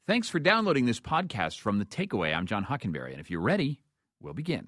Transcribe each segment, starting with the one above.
Thanks for downloading this podcast from The Takeaway. I'm John Hockenberry, and if you're ready, we'll begin.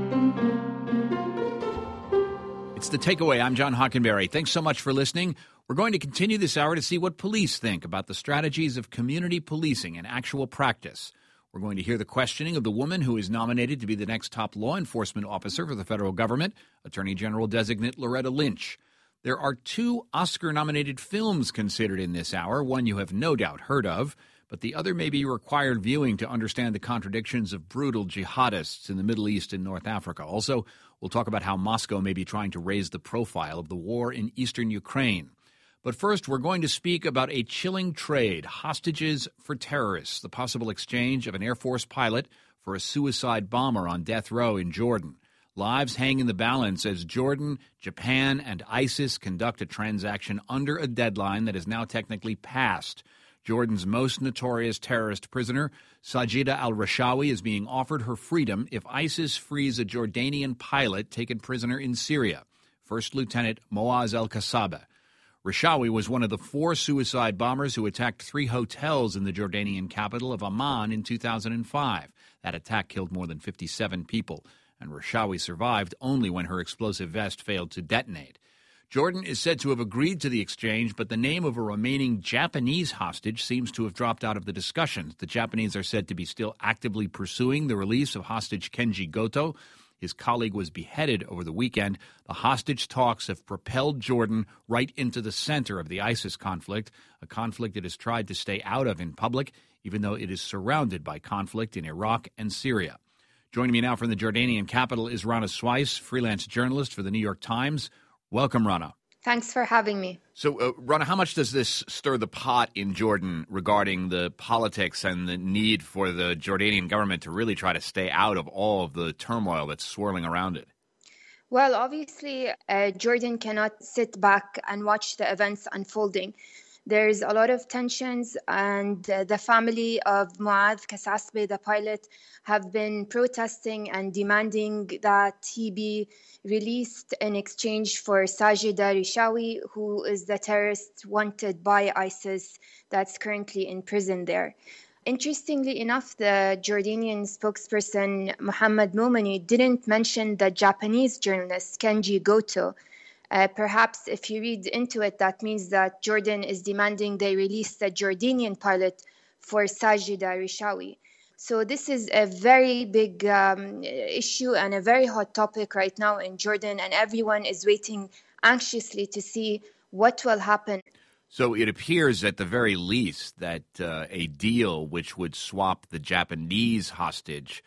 It's The Takeaway. I'm John Hockenberry. Thanks so much for listening. We're going to continue this hour to see what police think about the strategies of community policing in actual practice. We're going to hear the questioning of the woman who is nominated to be the next top law enforcement officer for the federal government, Attorney General-designate Loretta Lynch. There are two Oscar-nominated films considered in this hour, one you have no doubt heard of, but the other may be required viewing to understand the contradictions of brutal jihadists in the Middle East and North Africa. Also, we'll talk about how Moscow may be trying to raise the profile of the war in eastern Ukraine. But first, we're going to speak about a chilling trade, hostages for terrorists, the possible exchange of an Air Force pilot for a suicide bomber on death row in Jordan. Lives hang in the balance as Jordan, Japan, and ISIS conduct a transaction under a deadline that is now technically passed. Jordan's most notorious terrorist prisoner, Sajida al-Rishawi, is being offered her freedom if ISIS frees a Jordanian pilot taken prisoner in Syria, First Lieutenant Moaz el-Kasaba. Rishawi was one of the 4 suicide bombers who attacked 3 hotels in the Jordanian capital of Amman in 2005. That attack killed more than 57 people, and Rishawi survived only when her explosive vest failed to detonate. Jordan is said to have agreed to the exchange, but the name of a remaining Japanese hostage seems to have dropped out of the discussions. The Japanese are said to be still actively pursuing the release of hostage Kenji Goto. His colleague was beheaded over the weekend. The hostage talks have propelled Jordan right into the center of the ISIS conflict, a conflict it has tried to stay out of in public, even though it is surrounded by conflict in Iraq and Syria. Joining me now from the Jordanian capital is Rana Swice, freelance journalist for the New York Times. Welcome, Rana. Thanks for having me. So, Rana, how much does this stir the pot in Jordan regarding the politics and the need for the Jordanian government to really try to stay out of all of the turmoil that's swirling around it? Well, obviously, Jordan cannot sit back and watch the events unfolding. There's a lot of tensions, and the family of Moaz Kasasbe, the pilot, have been protesting and demanding that he be released in exchange for Sajida Rishawi, who is the terrorist wanted by ISIS that's currently in prison there. Interestingly enough, the Jordanian spokesperson Mohammed Momani didn't mention the Japanese journalist Kenji Goto. Perhaps if you read into it, that means that Jordan is demanding they release the Jordanian pilot for Sajida Rishawi. So this is a very big issue and a very hot topic right now in Jordan, and everyone is waiting anxiously to see what will happen. So it appears at the very least that a deal which would swap the Japanese hostage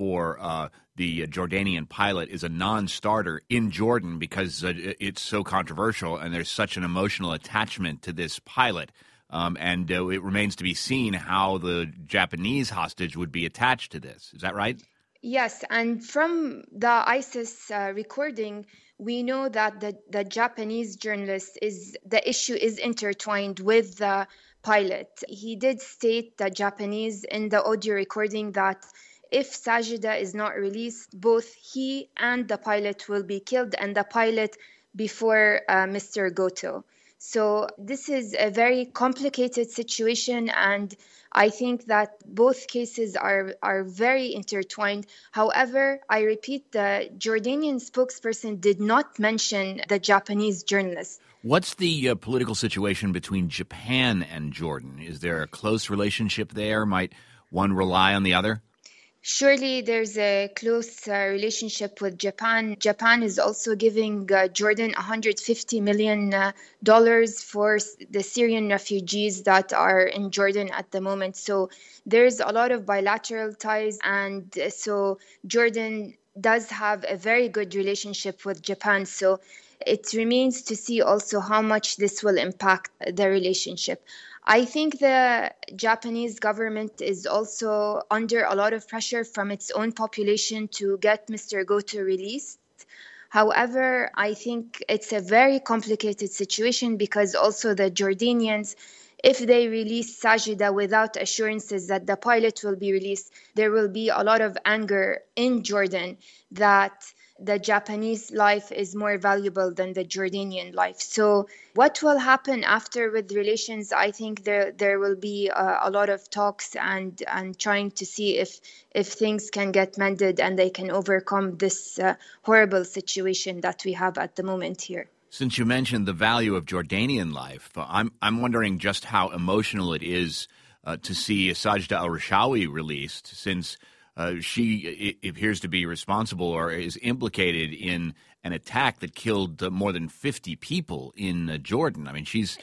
for the Jordanian pilot is a non-starter in Jordan because it's so controversial and there's such an emotional attachment to this pilot. And it remains to be seen how the Japanese hostage would be attached to this. Is that right? Yes, and from the ISIS recording, we know that the Japanese journalist the issue is intertwined with the pilot. He did state, the Japanese, in the audio recording that if Sajida is not released, both he and the pilot will be killed, and the pilot before Mr. Goto. So this is a very complicated situation, and I think that both cases are very intertwined. However, I repeat, the Jordanian spokesperson did not mention the Japanese journalist. What's the political situation between Japan and Jordan? Is there a close relationship there? Might one rely on the other? Surely there's a close relationship with Japan. Japan is also giving Jordan $150 million for the Syrian refugees that are in Jordan at the moment. So there's a lot of bilateral ties, and so Jordan does have a very good relationship with Japan. So it remains to see also how much this will impact the relationship. I think the Japanese government is also under a lot of pressure from its own population to get Mr. Goto released. However, I think it's a very complicated situation because also the Jordanians, if they release Sajida without assurances that the pilot will be released, there will be a lot of anger in Jordan that the Japanese life is more valuable than the Jordanian life. So what will happen after with relations? I think there will be a lot of talks and trying to see if things can get mended and they can overcome this horrible situation that we have at the moment here. Since you mentioned the value of Jordanian life, I'm wondering just how emotional it is to see Sajda al-Rishawi released, since she appears to be responsible or is implicated in an attack that killed more than 50 people in Jordan. I mean, she's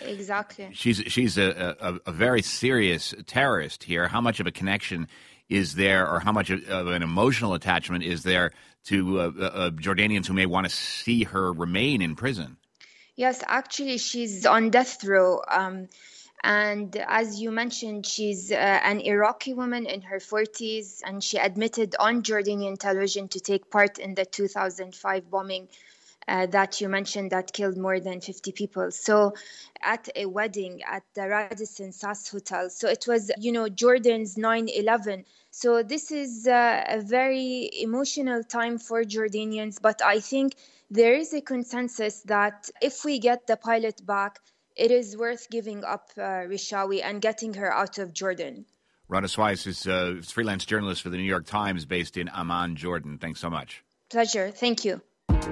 a very serious terrorist here. How much of a connection is there, or how much of an emotional attachment is there to Jordanians who may want to see her remain in prison? Yes, actually, she's on death row. And as you mentioned, she's an Iraqi woman in her 40s, and she admitted on Jordanian television to take part in the 2005 bombing that you mentioned that killed more than 50 people. So at a wedding at the Radisson Sass Hotel. So it was, Jordan's 9/11. So this is a very emotional time for Jordanians. But I think there is a consensus that if we get the pilot back, it is worth giving up Rishawi and getting her out of Jordan. Rana Swice is a freelance journalist for the New York Times based in Amman, Jordan. Thanks so much. Pleasure. Thank you.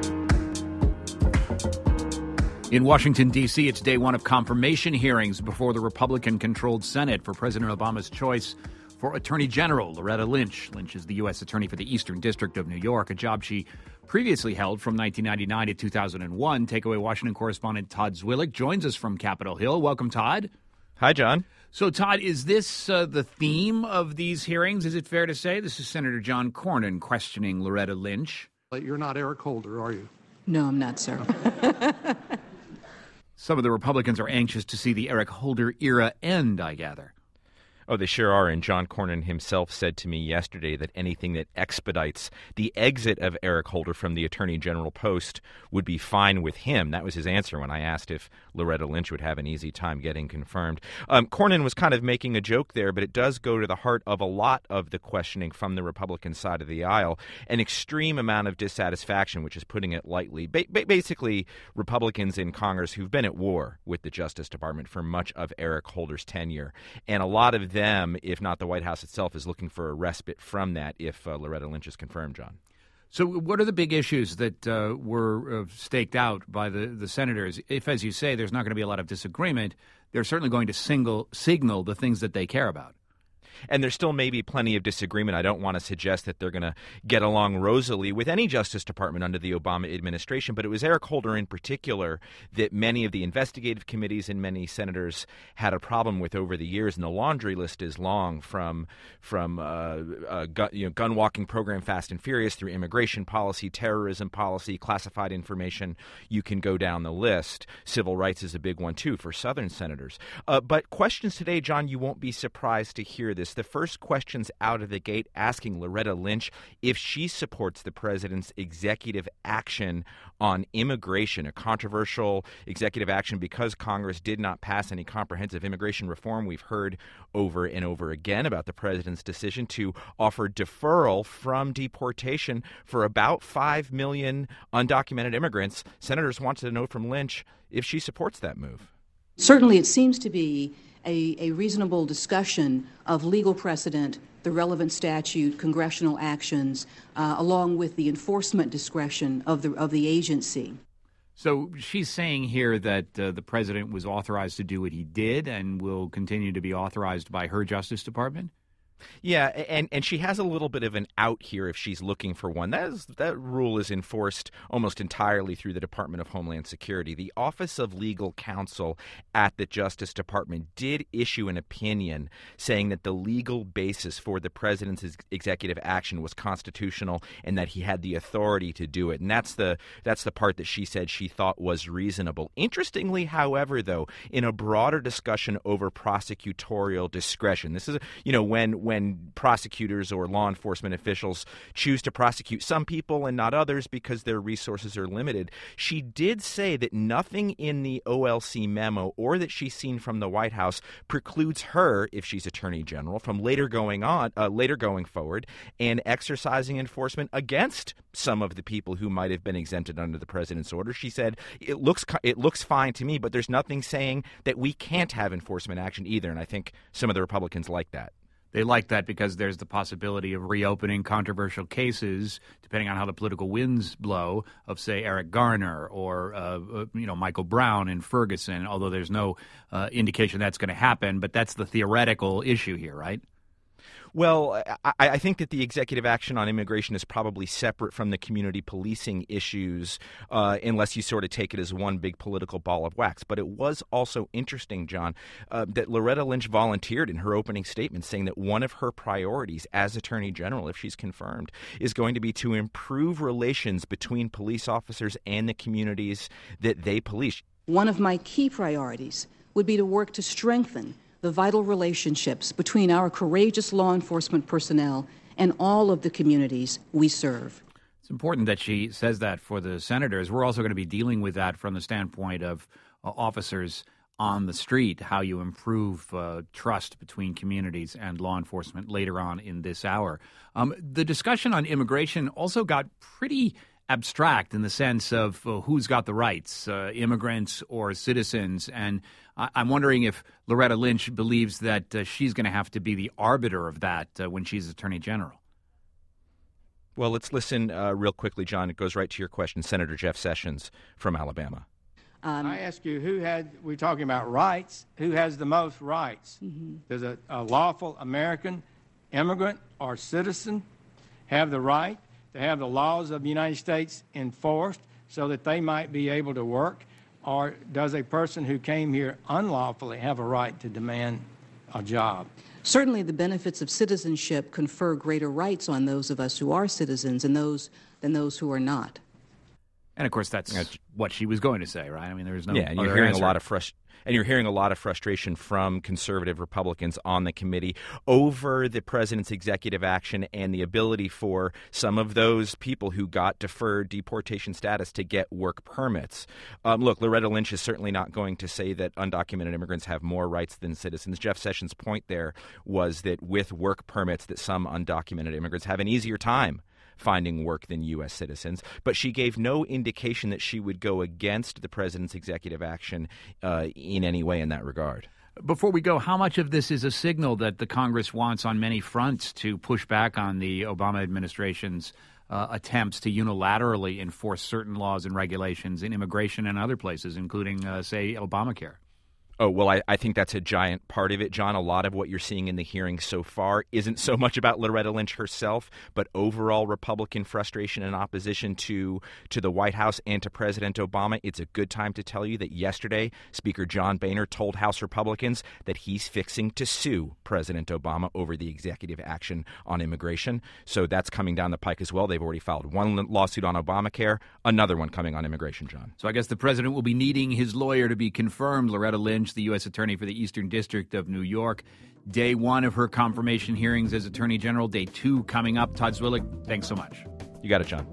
In Washington, D.C., it's day one of confirmation hearings before the Republican-controlled Senate for President Obama's choice for Attorney General Loretta Lynch. Lynch is the U.S. Attorney for the Eastern District of New York, a job she previously held from 1999 to 2001. Takeaway Washington correspondent Todd Zwillich joins us from Capitol Hill. Welcome, Todd. Hi, John. So, Todd, is this the theme of these hearings? Is it fair to say? This is Senator John Cornyn questioning Loretta Lynch. You're not Eric Holder, are you? No, I'm not, sir. Some of the Republicans are anxious to see the Eric Holder era end, I gather. Oh, they sure are. And John Cornyn himself said to me yesterday that anything that expedites the exit of Eric Holder from the Attorney General post would be fine with him. That was his answer when I asked if Loretta Lynch would have an easy time getting confirmed. Cornyn was kind of making a joke there, but it does go to the heart of a lot of the questioning from the Republican side of the aisle. An extreme amount of dissatisfaction, which is putting it lightly. Basically, Republicans in Congress who've been at war with the Justice Department for much of Eric Holder's tenure. And a lot of them, if not the White House itself, is looking for a respite from that if Loretta Lynch is confirmed, John. So what are the big issues that were staked out by the senators? If, as you say, there's not going to be a lot of disagreement, they're certainly going to signal the things that they care about. And there still may be plenty of disagreement. I don't want to suggest that they're going to get along rosily with any Justice Department under the Obama administration, but it was Eric Holder in particular that many of the investigative committees and many senators had a problem with over the years. And the laundry list is long from gun walking program Fast and Furious through immigration policy, terrorism policy, classified information. You can go down the list. Civil rights is a big one, too, for Southern senators. But questions today, John, you won't be surprised to hear this. The first question's out of the gate asking Loretta Lynch if she supports the president's executive action on immigration, a controversial executive action because Congress did not pass any comprehensive immigration reform. We've heard over and over again about the president's decision to offer deferral from deportation for about 5 million undocumented immigrants. Senators wanted to know from Lynch if she supports that move. Certainly, it seems to be a reasonable discussion of legal precedent, the relevant statute, congressional actions, along with the enforcement discretion of the agency. So she's saying here that the president was authorized to do what he did and will continue to be authorized by her Justice Department? Yeah, and she has a little bit of an out here if she's looking for one. That rule is enforced almost entirely through the Department of Homeland Security. The Office of Legal Counsel at the Justice Department did issue an opinion saying that the legal basis for the president's executive action was constitutional and that he had the authority to do it. And that's the part that she said she thought was reasonable. Interestingly, however, though, in a broader discussion over prosecutorial discretion, this is, when when prosecutors or law enforcement officials choose to prosecute some people and not others because their resources are limited. She did say that nothing in the OLC memo or that she's seen from the White House precludes her, if she's Attorney General, from later going forward and exercising enforcement against some of the people who might have been exempted under the president's order. She said, it looks fine to me, but there's nothing saying that we can't have enforcement action either. And I think some of the Republicans like that. They like that because there's the possibility of reopening controversial cases, depending on how the political winds blow, of, say, Eric Garner or, Michael Brown in Ferguson, although there's no indication that's going to happen. But that's the theoretical issue here, right? Well, I think that the executive action on immigration is probably separate from the community policing issues, unless you sort of take it as one big political ball of wax. But it was also interesting, John, that Loretta Lynch volunteered in her opening statement saying that one of her priorities as Attorney General, if she's confirmed, is going to be to improve relations between police officers and the communities that they police. One of my key priorities would be to work to strengthen the vital relationships between our courageous law enforcement personnel and all of the communities we serve. It's important that she says that for the senators. We're also going to be dealing with that from the standpoint of officers on the street, how you improve trust between communities and law enforcement later on in this hour. The discussion on immigration also got pretty abstract in the sense of who's got the rights, immigrants or citizens. And I'm wondering if Loretta Lynch believes that she's going to have to be the arbiter of that when she's Attorney General. Well, let's listen real quickly, John. It goes right to your question. Senator Jeff Sessions from Alabama. I ask you, we're talking about rights, who has the most rights? Mm-hmm. Does a lawful American immigrant or citizen have the right to have the laws of the United States enforced so that they might be able to work? Or does a person who came here unlawfully have a right to demand a job? Certainly the benefits of citizenship confer greater rights on those of us who are citizens than those who are not. And, of course, that's what she was going to say, right? I mean, there's no and you're hearing a lot of frustration from conservative Republicans on the committee over the president's executive action and the ability for some of those people who got deferred deportation status to get work permits. Look, Loretta Lynch is certainly not going to say that undocumented immigrants have more rights than citizens. Jeff Sessions' point there was that with work permits that some undocumented immigrants have an easier time finding work than U.S. citizens, but she gave no indication that she would go against the president's executive action in any way in that regard. Before we go, how much of this is a signal that the Congress wants on many fronts to push back on the Obama administration's attempts to unilaterally enforce certain laws and regulations in immigration and other places, including, say, Obamacare? Oh, well, I think that's a giant part of it, John. A lot of what you're seeing in the hearings so far isn't so much about Loretta Lynch herself, but overall Republican frustration and opposition to the White House and to President Obama. It's a good time to tell you that yesterday, Speaker John Boehner told House Republicans that he's fixing to sue President Obama over the executive action on immigration. So that's coming down the pike as well. They've already filed one lawsuit on Obamacare, another one coming on immigration, John. So I guess the president will be needing his lawyer to be confirmed. Loretta Lynch, the U.S. Attorney for the Eastern District of New York. Day one of her confirmation hearings as Attorney General. Day two coming up. Todd Zwillig, thanks so much. You got it, John.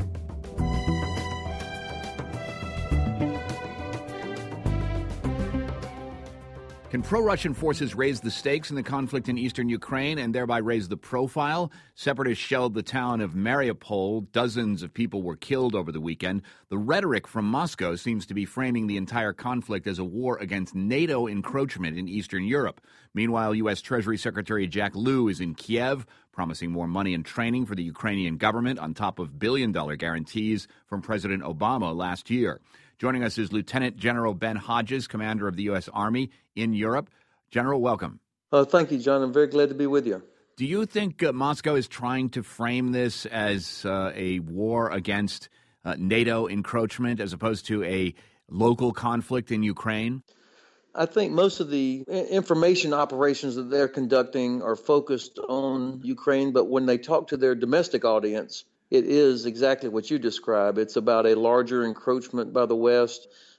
Can pro-Russian forces raise the stakes in the conflict in eastern Ukraine and thereby raise the profile? Separatists shelled the town of Mariupol. Dozens of people were killed over the weekend. The rhetoric from Moscow seems to be framing the entire conflict as a war against NATO encroachment in Eastern Europe. Meanwhile, U.S. Treasury Secretary Jack Lew is in Kiev, promising more money and training for the Ukrainian government on top of billion-dollar guarantees from President Obama last year. Joining us is Lieutenant General Ben Hodges, commander of the U.S. Army in Europe. General, welcome. Thank you, John. I'm very glad to be with you. Do you think Moscow is trying to frame this as a war against NATO encroachment as opposed to a local conflict in Ukraine? I think most of the information operations that they're conducting are focused on Ukraine, but when they talk to their domestic audience, it is exactly what you describe. It's about a larger encroachment by the West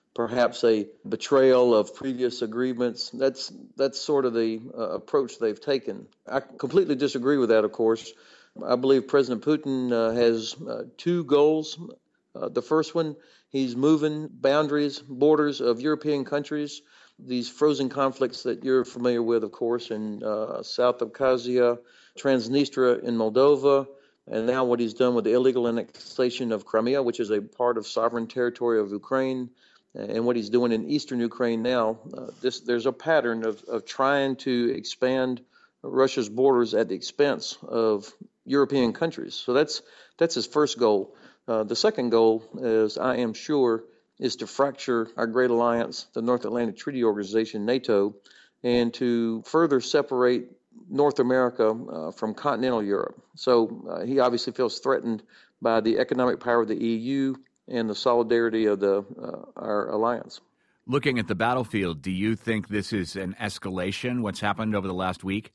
perhaps a betrayal of previous agreements. That's sort of the approach they've taken. I completely disagree with that, of course. I believe President Putin has two goals. The first one, he's moving borders of European countries, these frozen conflicts that you're familiar with, of course, in South Abkhazia, Transnistria in Moldova, and now what he's done with the illegal annexation of Crimea, which is a part of sovereign territory of Ukraine, and what he's doing in eastern Ukraine now. There's a pattern of trying to expand Russia's borders at the expense of European countries. So that's his first goal. The second goal, as I am sure, is to fracture our great alliance, the North Atlantic Treaty Organization, NATO, and to further separate North America from continental Europe. So he obviously feels threatened by the economic power of the EU and the solidarity of our alliance. Looking at the battlefield, do you think this is an escalation, what's happened over the last week?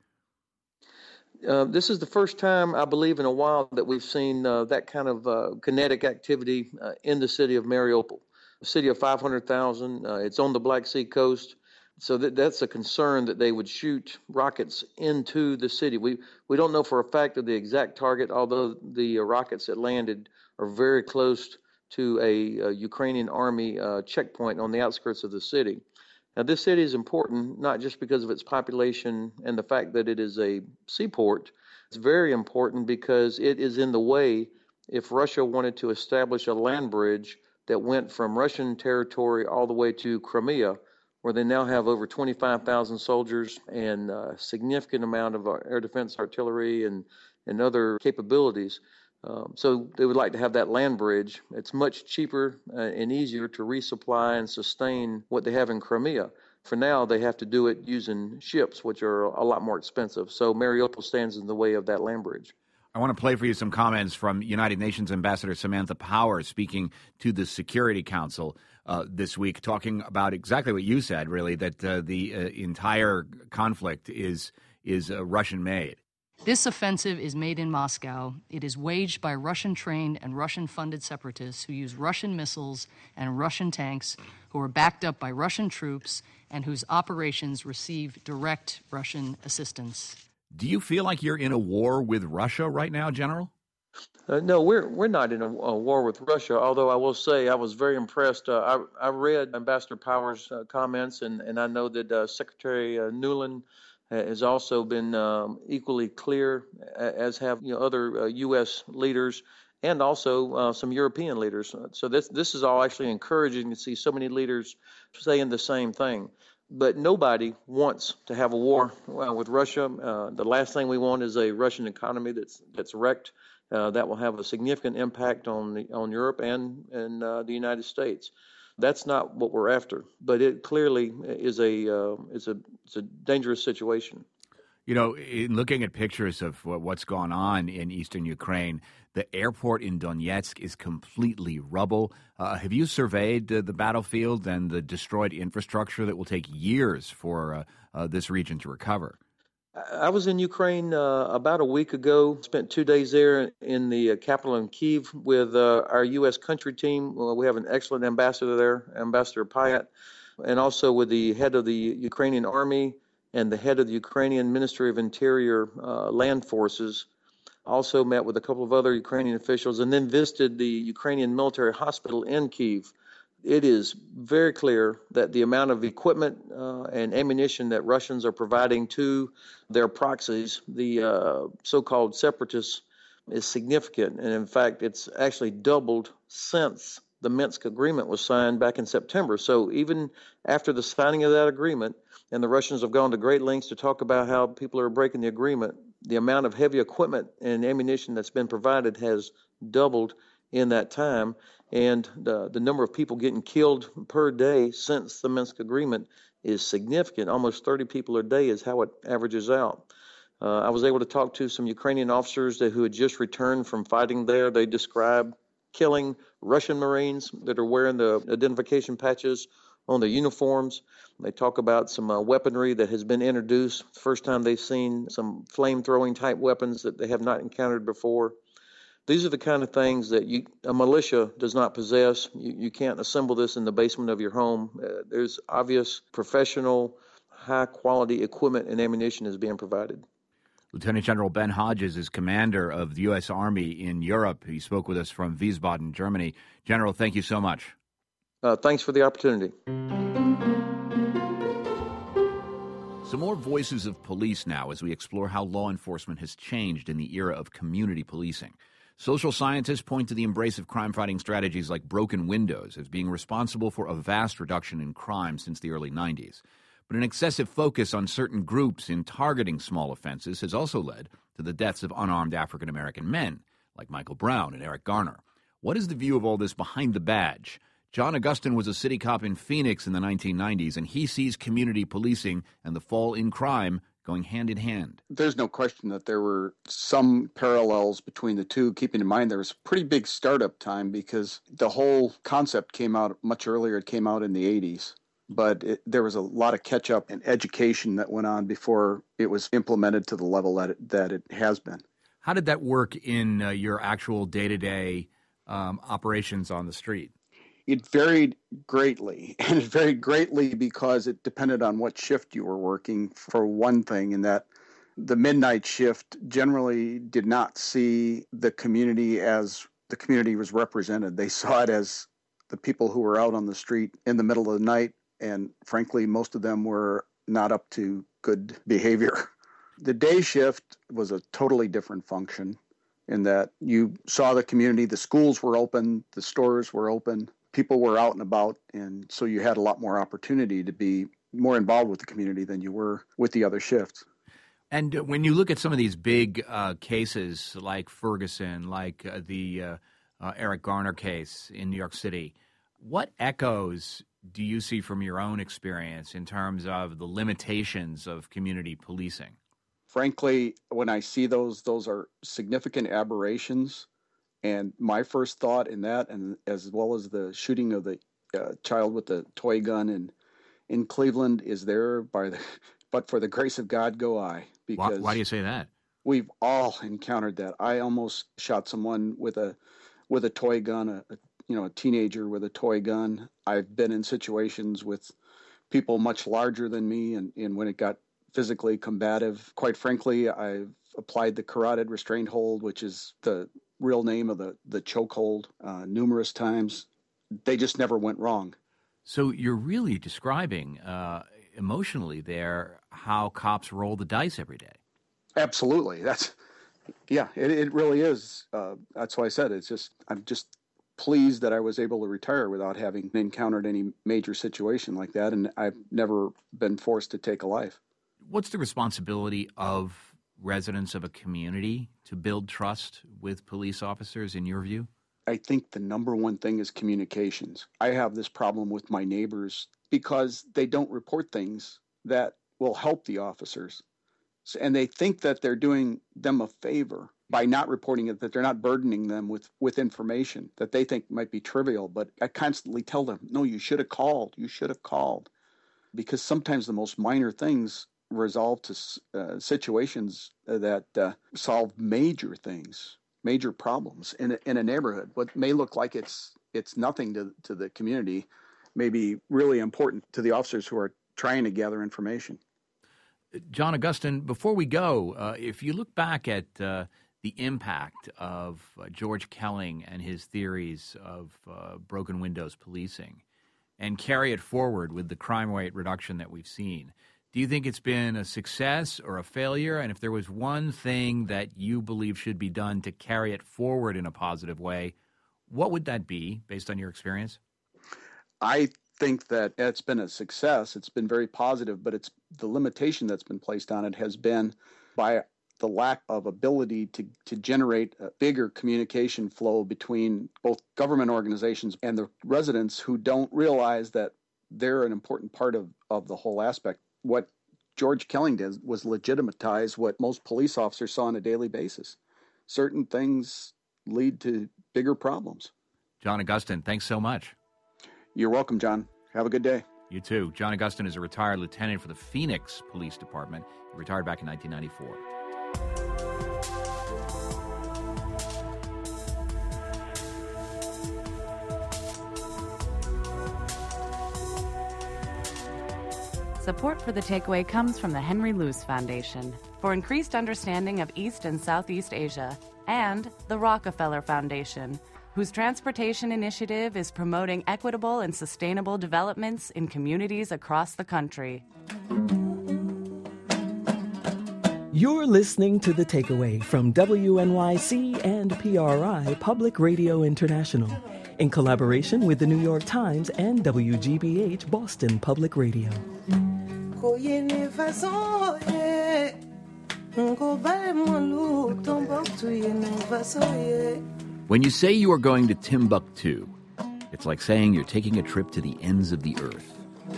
This is the first time, I believe, in a while that we've seen that kind of kinetic activity in the city of Mariupol, a city of 500,000. It's on the Black Sea coast. So that's a concern that they would shoot rockets into the city. We don't know for a fact of the exact target, although the rockets that landed are very close to a Ukrainian army checkpoint on the outskirts of the city. Now, this city is important not just because of its population and the fact that it is a seaport. It's very important because it is in the way if Russia wanted to establish a land bridge that went from Russian territory all the way to Crimea, where they now have over 25,000 soldiers and a significant amount of air defense artillery and other capabilities. So they would like to have that land bridge. It's much cheaper and easier to resupply and sustain what they have in Crimea. For now, they have to do it using ships, which are a lot more expensive. So Mariupol stands in the way of that land bridge. I want to play for you some comments from United Nations Ambassador Samantha Power speaking to the Security Council this week, talking about exactly what you said, really, that the entire conflict is Russian-made. This offensive is made in Moscow. It is waged by Russian-trained and Russian-funded separatists who use Russian missiles and Russian tanks, who are backed up by Russian troops and whose operations receive direct Russian assistance. Do you feel like you're in a war with Russia right now, General? No, we're not in a war with Russia, although I will say I was very impressed. I read Ambassador Power's comments, and I know that Secretary Nuland has also been equally clear, as have other U.S. leaders and also some European leaders. So this is all actually encouraging to see so many leaders saying the same thing. But nobody wants to have a war with Russia. The last thing we want is a Russian economy that's wrecked. That will have a significant impact on Europe and the United States. That's not what we're after, but it clearly is it's a dangerous situation. In looking at pictures of what's gone on in eastern Ukraine, the airport in Donetsk is completely rubble. Have you surveyed the battlefield and the destroyed infrastructure that will take years for this region to recover? I was in Ukraine about a week ago, spent 2 days there in the capital in Kyiv with our U.S. country team. We have an excellent ambassador there, Ambassador Payet, and also with the head of the Ukrainian army and the head of the Ukrainian Ministry of Interior Land Forces. Also met with a couple of other Ukrainian officials and then visited the Ukrainian military hospital in Kyiv. It is very clear that the amount of equipment and ammunition that Russians are providing to their proxies, the so-called separatists, is significant. And in fact, it's actually doubled since the Minsk agreement was signed back in September. So even after the signing of that agreement, and the Russians have gone to great lengths to talk about how people are breaking the agreement, the amount of heavy equipment and ammunition that's been provided has doubled in that time. And the number of people getting killed per day since the Minsk agreement is significant. Almost 30 people a day is how it averages out. I was able to talk to some Ukrainian officers who had just returned from fighting there. They described killing Russian Marines that are wearing the identification patches on their uniforms. They talk about some weaponry that has been introduced. First time they've seen some flame-throwing type weapons that they have not encountered before. These are the kind of things that a militia does not possess. You can't assemble this in the basement of your home. There's obvious professional, high-quality equipment and ammunition is being provided. Lieutenant General Ben Hodges is commander of the U.S. Army in Europe. He spoke with us from Wiesbaden, Germany. General, thank you so much. Thanks for the opportunity. Some more voices of police now as we explore how law enforcement has changed in the era of community policing. Social scientists point to the embrace of crime-fighting strategies like broken windows as being responsible for a vast reduction in crime since the early 90s. But an excessive focus on certain groups in targeting small offenses has also led to the deaths of unarmed African-American men, like Michael Brown and Eric Garner. What is the view of all this behind the badge? John Augustin was a city cop in Phoenix in the 1990s, and he sees community policing and the fall in crime going hand in hand. There's no question that there were some parallels between the two, keeping in mind there was a pretty big startup time because the whole concept came out much earlier. It came out in the 80s. But there was a lot of catch-up and education that went on before it was implemented to the level that it has been. How did that work in your actual day-to-day operations on the street? It varied greatly, and it varied greatly because it depended on what shift you were working, for one thing, in that the midnight shift generally did not see the community as the community was represented. They saw it as the people who were out on the street in the middle of the night, and frankly, most of them were not up to good behavior. The day shift was a totally different function in that you saw the community, the schools were open, the stores were open, people were out and about, and so you had a lot more opportunity to be more involved with the community than you were with the other shifts. And when you look at some of these big cases like Ferguson, like the Eric Garner case in New York City, what echoes do you see from your own experience in terms of the limitations of community policing? Frankly, when I see those are significant aberrations. And my first thought in that, and as well as the shooting of the child with the toy gun in Cleveland, is there but for the grace of God go I. Because why do you say that? We've all encountered that. I almost shot someone with a toy gun, a teenager with a toy gun. I've been in situations with people much larger than me, and when it got physically combative, quite frankly, I've applied the carotid restraint hold, which is the real name of the chokehold, numerous times. They just never went wrong. So you're really describing emotionally there how cops roll the dice every day. Absolutely. It really is. That's why I said I'm just pleased that I was able to retire without having encountered any major situation like that, and I've never been forced to take a life. What's the responsibility of residents of a community to build trust with police officers, in your view? I think the number one thing is communications. I have this problem with my neighbors because they don't report things that will help the officers. And they think that they're doing them a favor by not reporting it, that they're not burdening them with information that they think might be trivial. But I constantly tell them, no, you should have called. You should have called. Because sometimes the most minor things resolve to situations that solve major things, major problems in a neighborhood. What may look like it's nothing to the community may be really important to the officers who are trying to gather information. John Augustin, before we go, if you look back at the impact of George Kelling and his theories of broken windows policing and carry it forward with the crime rate reduction that we've seen, do you think it's been a success or a failure? And if there was one thing that you believe should be done to carry it forward in a positive way, what would that be based on your experience? I think that it's been a success. It's been very positive, but it's the limitation that's been placed on it has been by the lack of ability to generate a bigger communication flow between both government organizations and the residents who don't realize that they're an important part of the whole aspect. What George Kelling did was legitimatize what most police officers saw on a daily basis. Certain things lead to bigger problems. John Augustin, thanks so much. You're welcome, John. Have a good day. You too. John Augustin is a retired lieutenant for the Phoenix Police Department. He retired back in 1994. Support for The Takeaway comes from the Henry Luce Foundation for increased understanding of East and Southeast Asia, and the Rockefeller Foundation, whose transportation initiative is promoting equitable and sustainable developments in communities across the country. You're listening to The Takeaway from WNYC and PRI Public Radio International, in collaboration with the New York Times and WGBH Boston Public Radio. When you say you are going to Timbuktu, it's like saying you're taking a trip to the ends of the earth.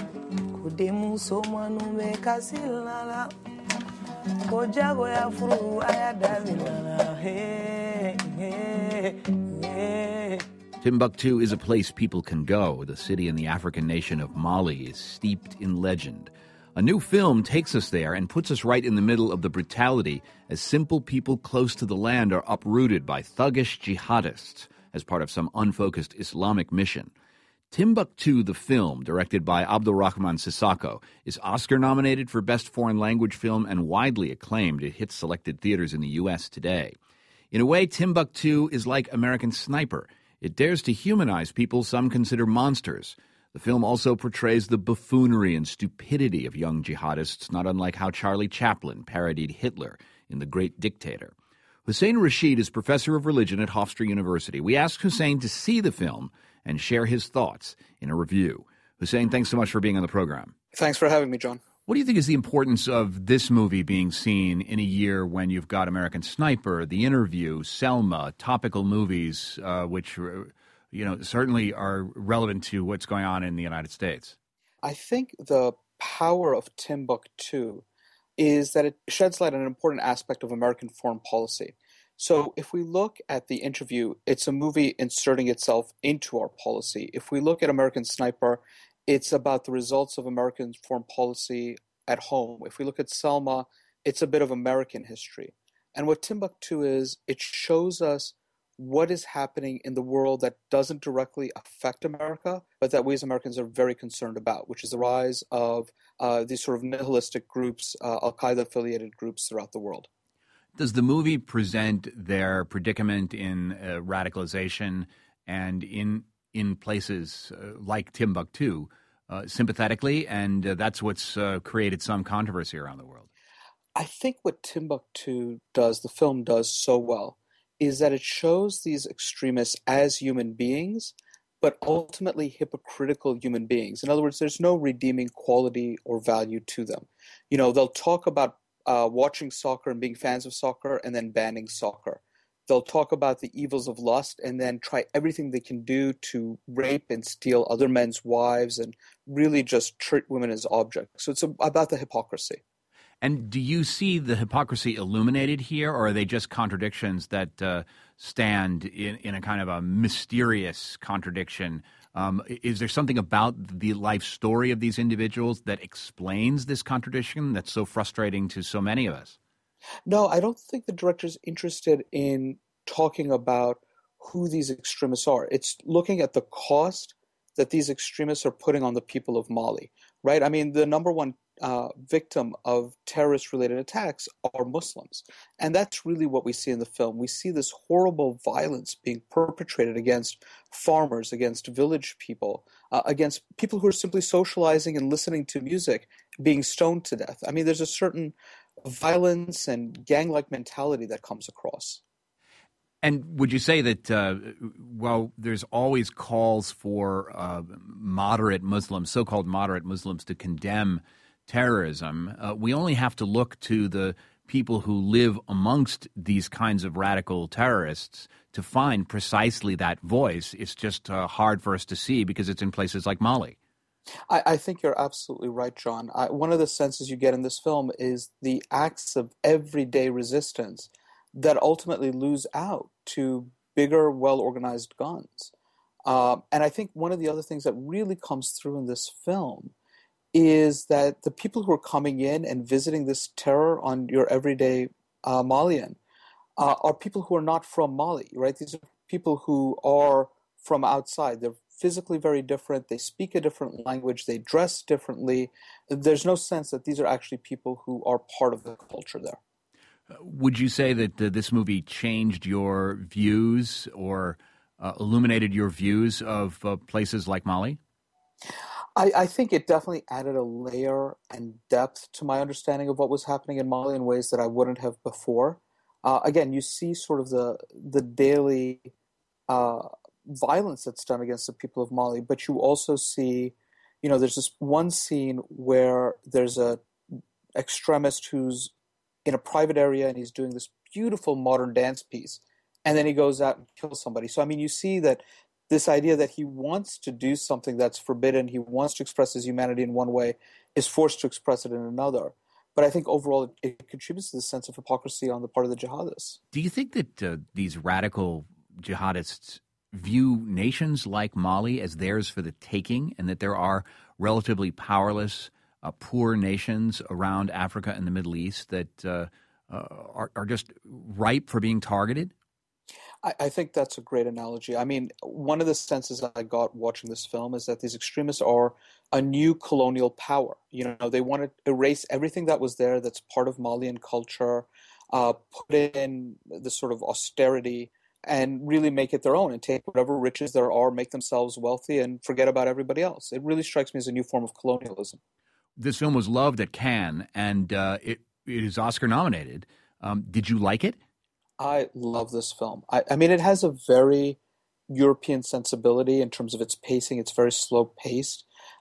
Timbuktu is a place people can go. The city in the African nation of Mali is steeped in legend. A new film takes us there and puts us right in the middle of the brutality as simple people close to the land are uprooted by thuggish jihadists as part of some unfocused Islamic mission. Timbuktu, the film, directed by Abdulrahman Sissako, is Oscar-nominated for Best Foreign Language Film and widely acclaimed. It hits selected theaters in the U.S. today. In a way, Timbuktu is like American Sniper. It dares to humanize people some consider monsters. The film also portrays the buffoonery and stupidity of young jihadists, not unlike how Charlie Chaplin parodied Hitler in The Great Dictator. Hussein Rashid is professor of religion at Hofstra University. We asked Hussein to see the film and share his thoughts in a review. Hussein, thanks so much for being on the program. Thanks for having me, John. What do you think is the importance of this movie being seen in a year when you've got American Sniper, The Interview, Selma, topical movies, which certainly are relevant to what's going on in the United States? I think the power of Timbuktu is that it sheds light on an important aspect of American foreign policy. So if we look at The Interview, it's a movie inserting itself into our policy. If we look at American Sniper, it's about the results of American foreign policy at home. If we look at Selma, it's a bit of American history. And what Timbuktu is, it shows us what is happening in the world that doesn't directly affect America, but that we as Americans are very concerned about, which is the rise of these sort of nihilistic groups, Al-Qaeda-affiliated groups throughout the world. Does the movie present their predicament in radicalization and in places like Timbuktu sympathetically, and that's what's created some controversy around the world? I think what Timbuktu does, the film does so well, is that it shows these extremists as human beings, but ultimately hypocritical human beings. In other words, there's no redeeming quality or value to them. You know, they'll talk about watching soccer and being fans of soccer and then banning soccer. They'll talk about the evils of lust and then try everything they can do to rape and steal other men's wives and really just treat women as objects. So it's about the hypocrisy. And do you see the hypocrisy illuminated here, or are they just contradictions that stand in a kind of a mysterious contradiction? Is there something about the life story of these individuals that explains this contradiction that's so frustrating to so many of us? No, I don't think the director's interested in talking about who these extremists are. It's looking at the cost that these extremists are putting on the people of Mali, right? I mean, the number one victim of terrorist-related attacks are Muslims. And that's really what we see in the film. We see this horrible violence being perpetrated against farmers, against village people, against people who are simply socializing and listening to music, being stoned to death. I mean, there's a certain violence and gang-like mentality that comes across. And would you say that while there's always calls for moderate Muslims, so-called moderate Muslims, to condemn terrorism, we only have to look to the people who live amongst these kinds of radical terrorists to find precisely that voice. It's just hard for us to see because it's in places like Mali. I think you're absolutely right, John. One of the senses you get in this film is the acts of everyday resistance that ultimately lose out to bigger, well-organized guns. And I think one of the other things that really comes through in this film is that the people who are coming in and visiting this terror on your everyday Malian are people who are not from Mali, right? These are people who are from outside. They're physically very different. They speak a different language. They dress differently. There's no sense that these are actually people who are part of the culture there. Would you say that this movie changed your views or illuminated your views of places like Mali? I think it definitely added a layer and depth to my understanding of what was happening in Mali in ways that I wouldn't have before. Again, you see sort of the daily violence that's done against the people of Mali, but you also see, there's this one scene where there's a extremist who's in a private area and he's doing this beautiful modern dance piece, and then he goes out and kills somebody. So, you see that this idea that he wants to do something that's forbidden, he wants to express his humanity in one way, is forced to express it in another. But I think overall it contributes to the sense of hypocrisy on the part of the jihadists. Do you think that these radical jihadists view nations like Mali as theirs for the taking, and that there are relatively powerless, poor nations around Africa and the Middle East that are just ripe for being targeted? I think that's a great analogy. One of the senses I got watching this film is that these extremists are a new colonial power. They want to erase everything that was there that's part of Malian culture, put in this sort of austerity, and really make it their own and take whatever riches there are, make themselves wealthy, and forget about everybody else. It really strikes me as a new form of colonialism. This film was loved at Cannes, and it is Oscar nominated. Did you like it? I love this film. It has a very European sensibility in terms of its pacing. It's very slow paced.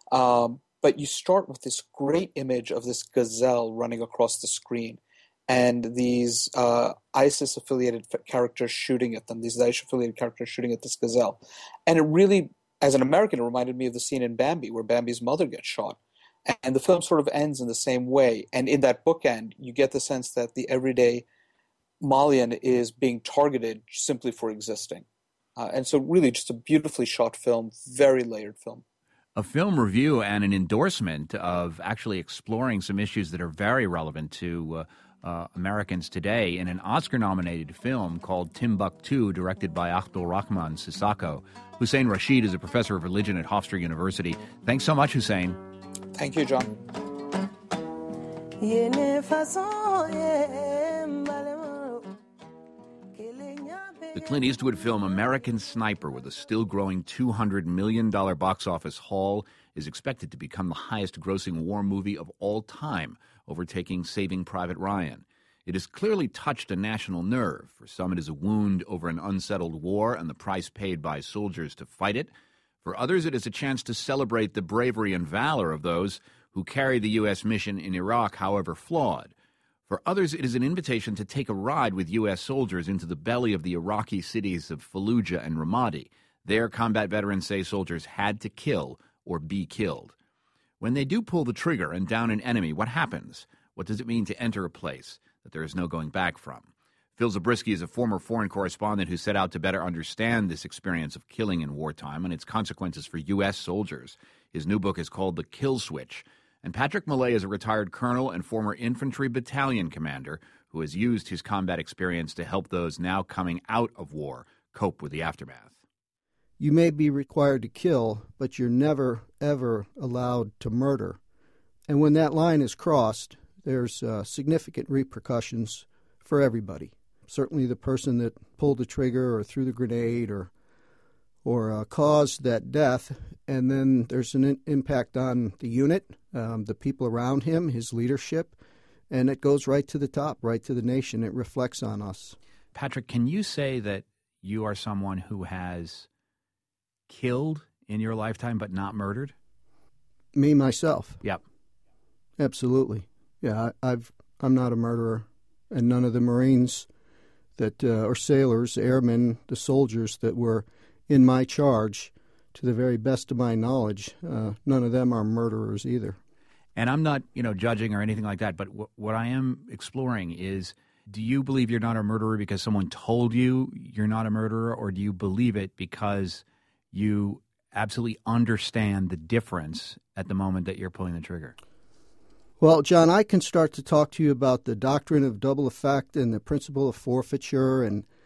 But you start with this great image of this gazelle running across the screen and these ISIS-affiliated characters shooting at them, these Daesh-affiliated characters shooting at this gazelle. And it really, as an American, it reminded me of the scene in Bambi where Bambi's mother gets shot. And the film sort of ends in the same way. And in that bookend, you get the sense that the everyday Malian is being targeted simply for existing. And so really just a beautifully shot film, very layered film. A film review and an endorsement of actually exploring some issues that are very relevant to Americans today in an Oscar-nominated film called Timbuktu, directed by Abdulrahman Sissako. Hussein Rashid is a professor of religion at Hofstra University. Thanks so much, Hussein. Thank you, John. The Clint Eastwood film American Sniper, with a still-growing $200 million box office haul, is expected to become the highest-grossing war movie of all time, overtaking Saving Private Ryan. It has clearly touched a national nerve. For some, it is a wound over an unsettled war and the price paid by soldiers to fight it. For others, it is a chance to celebrate the bravery and valor of those who carry the U.S. mission in Iraq, however flawed. For others, it is an invitation to take a ride with U.S. soldiers into the belly of the Iraqi cities of Fallujah and Ramadi. There, combat veterans say soldiers had to kill or be killed. When they do pull the trigger and down an enemy, what happens? What does it mean to enter a place that there is no going back from? Phil Zabriskie is a former foreign correspondent who set out to better understand this experience of killing in wartime and its consequences for U.S. soldiers. His new book is called The Kill Switch. And Patrick Millay is a retired colonel and former infantry battalion commander who has used his combat experience to help those now coming out of war cope with the aftermath. You may be required to kill, but you're never, ever allowed to murder. And when that line is crossed, there's significant repercussions for everybody. Certainly the person that pulled the trigger or threw the grenade or caused that death, and then there's an impact on the unit, the people around him, his leadership, and it goes right to the top, right to the nation. It reflects on us. Patrick, can you say that you are someone who has killed in your lifetime but not murdered? Me, myself? Yep. Absolutely. Yeah, I'm not a murderer, and none of the Marines that or sailors, airmen, the soldiers that were in my charge, to the very best of my knowledge, none of them are murderers either. And I'm not, judging or anything like that, but what I am exploring is, do you believe you're not a murderer because someone told you you're not a murderer, or do you believe it because you absolutely understand the difference at the moment that you're pulling the trigger? Well, John, I can start to talk to you about the doctrine of double effect and the principle of forfeiture and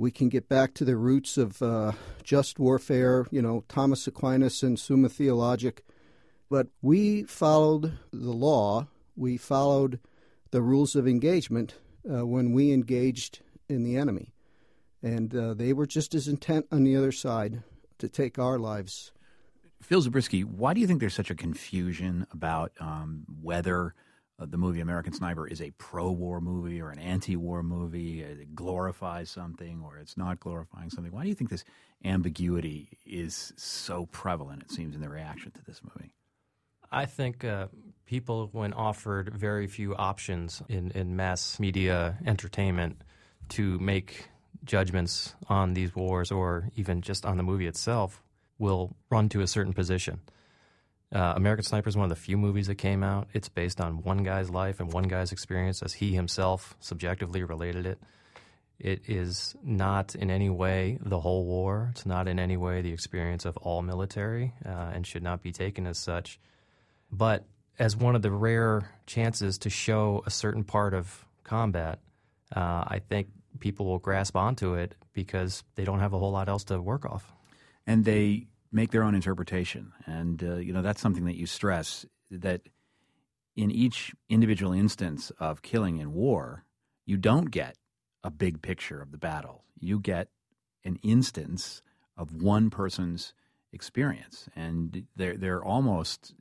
We can get back to the roots of just warfare, Thomas Aquinas and Summa Theologica. But we followed the law. We followed the rules of engagement when we engaged in the enemy. And they were just as intent on the other side to take our lives. Phil Zabriskie, why do you think there's such a confusion about whether the movie American Sniper is a pro-war movie or an anti-war movie? It glorifies something or it's not glorifying something. Why do you think this ambiguity is so prevalent, it seems, in the reaction to this movie? I think people, when offered very few options in mass media entertainment to make judgments on these wars or even just on the movie itself, will run to a certain position. American Sniper is one of the few movies that came out. It's based on one guy's life and one guy's experience as he himself subjectively related it. It is not in any way the whole war. It's not in any way the experience of all military and should not be taken as such. But as one of the rare chances to show a certain part of combat, I think people will grasp onto it because they don't have a whole lot else to work off. And they make their own interpretation. And, that's something that you stress, that in each individual instance of killing in war, you don't get a big picture of the battle. You get an instance of one person's experience. And they're almost,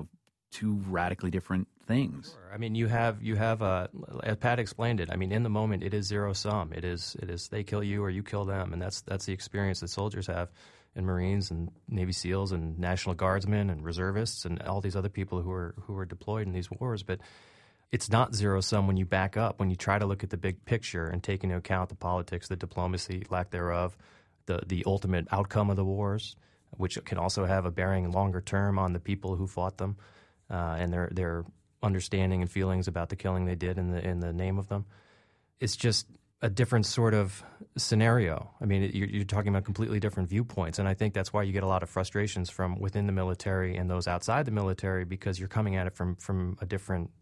two radically different things. Sure. I mean, you have as Pat explained it. I mean, in the moment, it is zero sum. It is they kill you or you kill them, and that's the experience that soldiers have, and Marines and Navy SEALs and National Guardsmen and reservists and all these other people who are deployed in these wars. But it's not zero sum when you back up, when you try to look at the big picture and take into account the politics, the diplomacy, lack thereof, the ultimate outcome of the wars, which can also have a bearing longer term on the people who fought them. And their understanding and feelings about the killing they did in the name of them. It's just a different sort of scenario. I mean, you're talking about completely different viewpoints, and I think that's why you get a lot of frustrations from within the military and those outside the military, because you're coming at it from a different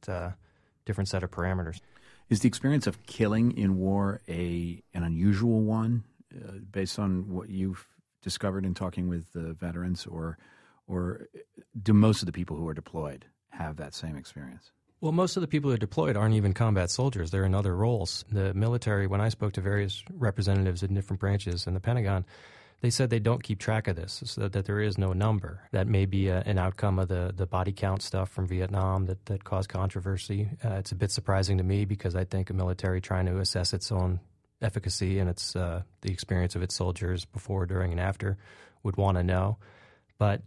set of parameters. Is the experience of killing in war an unusual one, based on what you've discovered in talking with veterans, or do most of the people who are deployed have that same experience? Well, most of the people who are deployed aren't even combat soldiers. They're in other roles. The military, when I spoke to various representatives in different branches in the Pentagon, they said they don't keep track of this, so that there is no number. That may be an outcome of the body count stuff from Vietnam that caused controversy. It's a bit surprising to me because I think a military trying to assess its own efficacy and its the experience of its soldiers before, during, and after would want to know. But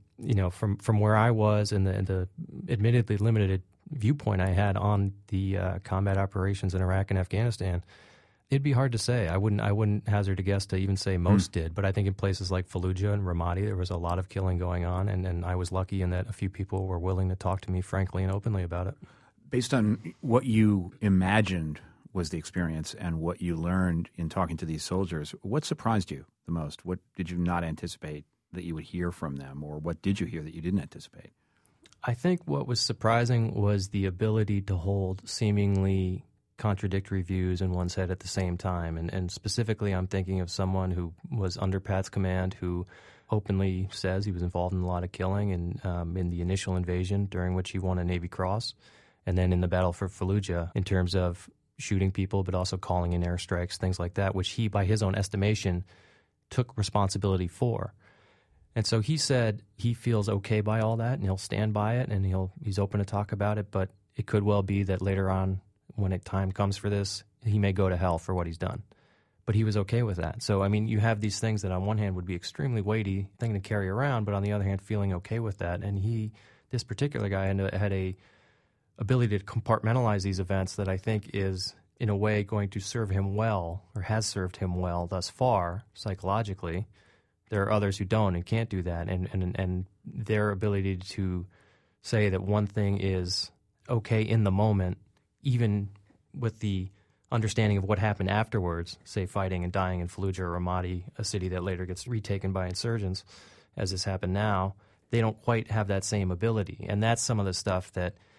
from where I was and the admittedly limited viewpoint I had on the combat operations in Iraq and Afghanistan, it'd be hard to say. I wouldn't hazard a guess to even say most did. But I think in places like Fallujah and Ramadi, there was a lot of killing going on, and I was lucky in that a few people were willing to talk to me frankly and openly about it. Based on what you imagined was the experience and what you learned in talking to these soldiers, what surprised you the most? What did you not anticipate that you would hear from them, or what did you hear that you didn't anticipate? I think what was surprising was the ability to hold seemingly contradictory views in one's head at the same time. And specifically, I'm thinking of someone who was under Pat's command who openly says he was involved in a lot of killing and in the initial invasion, during which he won a Navy Cross, and then in the battle for Fallujah in terms of shooting people but also calling in airstrikes, things like that, which he, by his own estimation, took responsibility for. And so he said he feels okay by all that, and he'll stand by it, and he's open to talk about it, but it could well be that later on, when time comes for this, he may go to hell for what he's done. But he was okay with that. So, I mean, you have these things that on one hand would be extremely weighty thing to carry around, but on the other hand, feeling okay with that. And this particular guy had a ability to compartmentalize these events that I think is, in a way, going to serve him well, or has served him well thus far, psychologically. There are others who don't and can't do that, and their ability to say that one thing is okay in the moment, even with the understanding of what happened afterwards, say fighting and dying in Fallujah or Ramadi, a city that later gets retaken by insurgents, as has happened now, they don't quite have that same ability. And that's some of the stuff that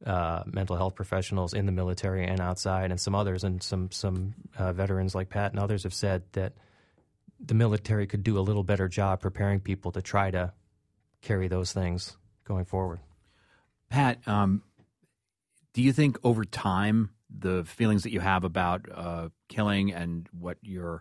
mental health professionals in the military and outside, and some others, and some veterans like Pat and others have said that the military could do a little better job preparing people to try to carry those things going forward. Pat, do you think over time the feelings that you have about killing and what your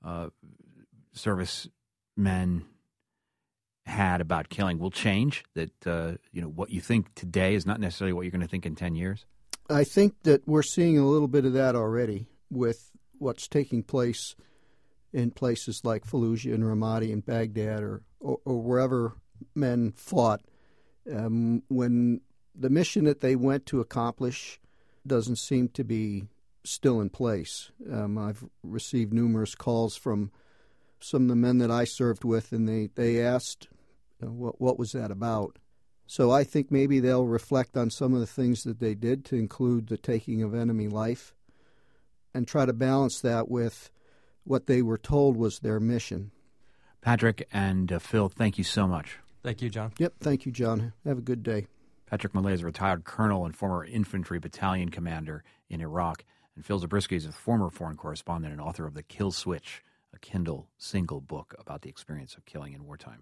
servicemen had about killing will change? That what you think today is not necessarily what you're going to think in 10 years? I think that we're seeing a little bit of that already with what's taking place in places like Fallujah and Ramadi and Baghdad or wherever men fought. When the mission that they went to accomplish doesn't seem to be still in place. I've received numerous calls from some of the men that I served with, and they asked, what was that about? So I think maybe they'll reflect on some of the things that they did, to include the taking of enemy life, and try to balance that with what they were told was their mission. Patrick and Phil, thank you so much. Thank you, John. Yep, thank you, John. Have a good day. Patrick Millay is a retired colonel and former infantry battalion commander in Iraq, and Phil Zabriskie is a former foreign correspondent and author of The Kill Switch, a Kindle single book about the experience of killing in wartime.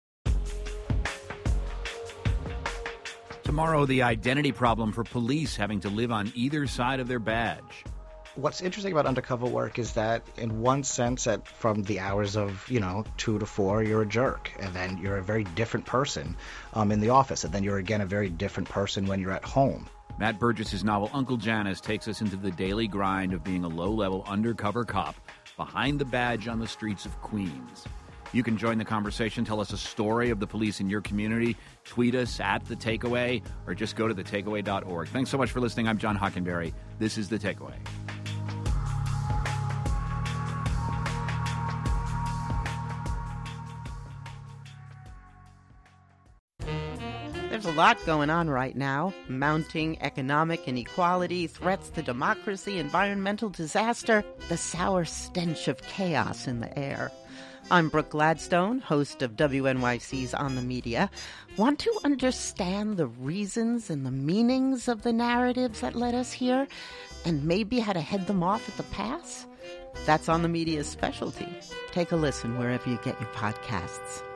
Tomorrow, the identity problem for police having to live on either side of their badge. What's interesting about undercover work is that, in one sense, from the hours of 2 to 4, you're a jerk, and then you're a very different person in the office, and then you're again a very different person when you're at home. Matt Burgess's novel Uncle Janice takes us into the daily grind of being a low-level undercover cop behind the badge on the streets of Queens. You can join the conversation, tell us a story of the police in your community, tweet us at The Takeaway, or just go to thetakeaway.org. Thanks so much for listening. I'm John Hockenberry. This is The Takeaway. There's a lot going on right now. Mounting economic inequality, threats to democracy, environmental disaster, the sour stench of chaos in the air. I'm Brooke Gladstone, host of WNYC's On the Media. Want to understand the reasons and the meanings of the narratives that led us here, and maybe how to head them off at the pass? That's On the Media's specialty. Take a listen wherever you get your podcasts.